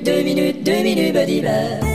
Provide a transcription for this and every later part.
badiba.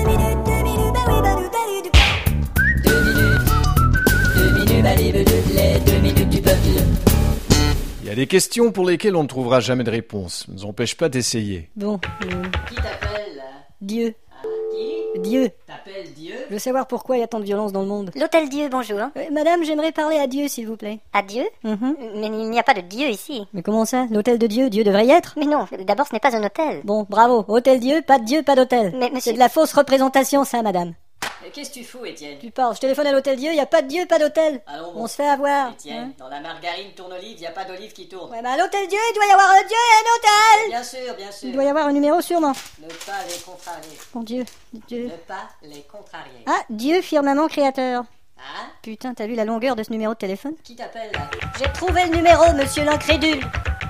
2 minutes du peuple. Il y a des questions pour lesquelles on ne trouvera jamais de réponse. Ne nous empêche pas d'essayer. Bon, Qui t'appelle là? Dieu. Qui? Dieu. T'appelles Dieu? Je veux savoir pourquoi il y a tant de violence dans le monde. L'hôtel Dieu, bonjour. Madame, j'aimerais parler à Dieu, s'il vous plaît. À Dieu? Mhm. Mais il n'y a pas de Dieu ici. Mais comment ça? L'hôtel de Dieu? Dieu devrait y être? Mais non, d'abord ce n'est pas un hôtel. Bon, bravo. Hôtel Dieu, pas de Dieu, pas d'hôtel. Mais monsieur... C'est de la fausse représentation, ça, madame. Mais qu'est-ce que tu fous, Étienne? Tu parles, je téléphone à l'hôtel Dieu, y a pas de Dieu, pas d'hôtel. Allons bon. On se fait avoir. Étienne, dans la margarine tourne-olive, y a pas d'olive qui tourne. Ouais, bah à l'hôtel Dieu, il doit y avoir un Dieu et un hôtel. Bien sûr, bien sûr. Il doit y avoir un numéro sûrement. Ne pas les contrarier. Mon Dieu, Dieu. Ne pas les contrarier. Ah, Dieu, firmament créateur. Hein? Putain, t'as vu la longueur de ce numéro de téléphone? Qui t'appelle là? J'ai trouvé le numéro, monsieur l'incrédule.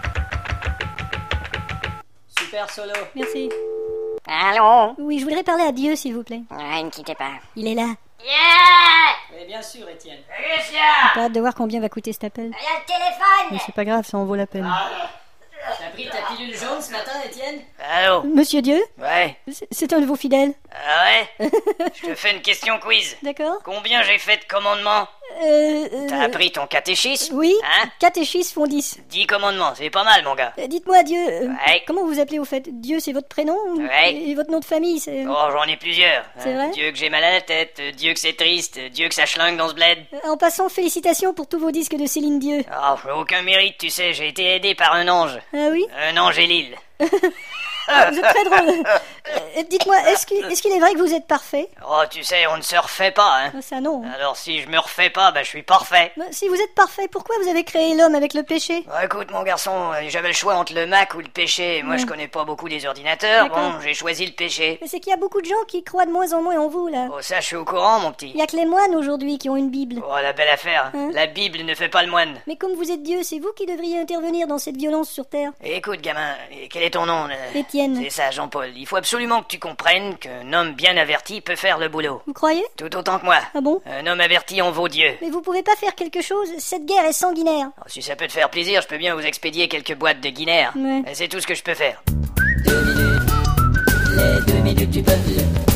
Super solo. Merci. Allô? Oui, je voudrais parler à Dieu, s'il vous plaît. Ouais, ne quittez pas. Il est là. Mais bien sûr, Étienne. J'ai pas hâte de voir combien va coûter cet appel. Il y a le téléphone! Mais c'est pas grave, ça en vaut la peine. T'as pris ta pilule jaune ce matin, Étienne? Allô? Monsieur Dieu? Ouais. C'est un de vos fidèles. Ah ouais? Je te fais une question quiz. D'accord. Combien j'ai fait de commandements? T'as appris ton catéchisme? Oui, Hein? catéchisme font 10. 10 commandements, c'est pas mal, mon gars. Dites-moi, Dieu, Ouais. comment vous appelez au fait? Dieu, c'est votre prénom? Ouais. Et votre nom de famille, c'est... Oh, j'en ai plusieurs. C'est vrai? Dieu que j'ai mal à la tête, Dieu que c'est triste, Dieu que ça schlingue dans ce bled. En passant, félicitations pour tous vos disques de Céline Dieu. Oh, j'ai aucun mérite, tu sais, j'ai été aidé par un ange. Ah oui? Un ange et l'île. Vous êtes très drôle. Dites-moi, est-ce qu'il est vrai que vous êtes parfait? Oh, tu sais, on ne se refait pas, hein. Ah, ça non. Alors si je me refais pas, bah je suis parfait. Si vous êtes parfait, pourquoi vous avez créé l'homme avec le péché? Bon, écoute, mon garçon, j'avais le choix entre le Mac ou le péché. Moi, je connais pas beaucoup des ordinateurs. D'accord. Bon, j'ai choisi le péché. Mais c'est qu'il y a beaucoup de gens qui croient de moins en moins en vous, là. Oh, ça, je suis au courant, mon petit. Il y a que les moines aujourd'hui qui ont une Bible. Oh, la belle affaire. Hein? La Bible ne fait pas le moine. Mais comme vous êtes Dieu, c'est vous qui devriez intervenir dans cette violence sur Terre. Et écoute, gamin, quel est ton nom là? Étienne. C'est ça, Jean-Paul. Il faut absolument que tu comprennes qu'un homme bien averti peut faire le boulot. Vous croyez? Tout autant que moi. Ah bon? Un homme averti en vaut Dieu. Mais vous pouvez pas faire quelque chose? Cette guerre est sanguinaire. Oh, si ça peut te faire plaisir, je peux bien vous expédier quelques boîtes de Guinère. Ouais. C'est tout ce que je peux faire. 2 minutes. Les 2 minutes du peuple.